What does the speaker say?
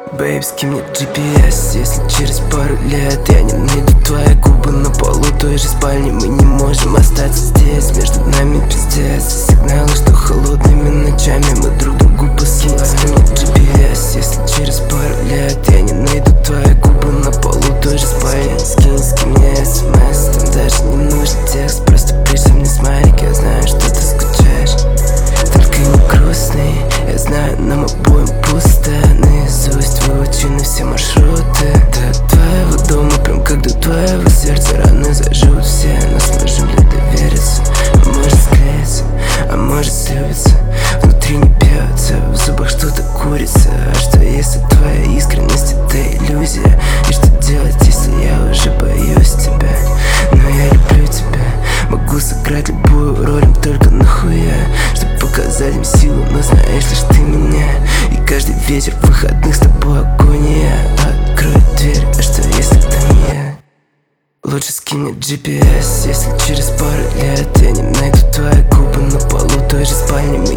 Бэйб, скинь мне GPS, если через пару лет я не найду твои губы на полу той же спальни. Мы не можем остаться здесь, между нами пиздец. Сигналы, что холодными ночами мы друг другу посылаем. Скинь мне GPS, если через пару лет я не найду твои губы на полу той же спальни. Скинь мне SMS, там даже не нужен текст, просто пришли мне смайлик, я знаю, что ты скучаешь. Только не грустный, я знаю, нам обоим пусто. Наизусть выучены все маршруты до твоего дома, прям как до твоего сердца. Раны заживут все, но сможем ли довериться? А может склеиться, а может слюбиться. Внутри не бьется, в зубах что-то курится. А что если твоя искренность это иллюзия? И что делать, если я уже боюсь тебя? Но я люблю тебя, могу сыграть любую роль, им только нахуя, чтоб показать им силу, но знаешь лишь ты меня. И каждый вечер выходных с тобой агония. Открой дверь, а что если это не я? Лучше скинь мне GPS, если через пару лет я не найду твои губы на полу той же спальни. Мы